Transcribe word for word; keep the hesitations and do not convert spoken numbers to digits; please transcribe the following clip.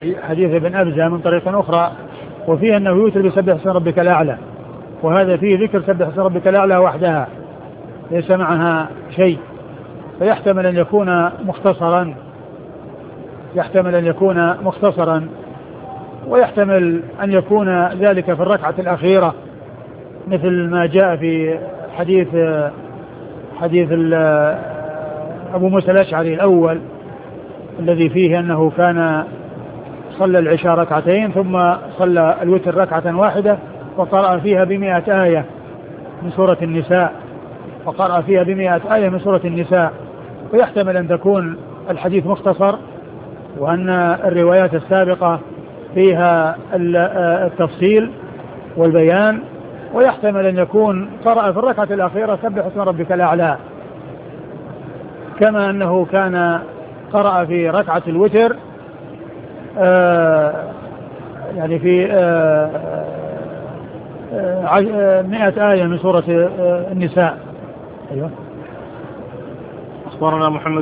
حديث ابن أبزة من طريق أخرى وفيه أنه يوتر بسبح اسم ربك الأعلى، وهذا فيه ذكر سبح اسم ربك الأعلى وحدها ليس معها شيء، فيحتمل أن يكون مختصرا يحتمل أن يكون مختصرا ويحتمل أن يكون ذلك في الركعة الأخيرة مثل ما جاء في حديث حديث أبو موسى الأشعري الأول الذي فيه أنه كان صلى العشاء ركعتين ثم صلى الوتر ركعة واحدة وقرأ فيها بمئة آية من سورة النساء وقرأ فيها بمئة آية من سورة النساء. ويحتمل أن تكون الحديث مختصر وأن الروايات السابقة فيها التفصيل والبيان، ويحتمل أن يكون قرأ في الركعة الأخيرة سبح اسم ربك الأعلى، كما أنه كان قرأ في ركعة الوتر آه يعني في آه آه مئة آية من سورة آه النساء. أيوة. أخبرنا محمد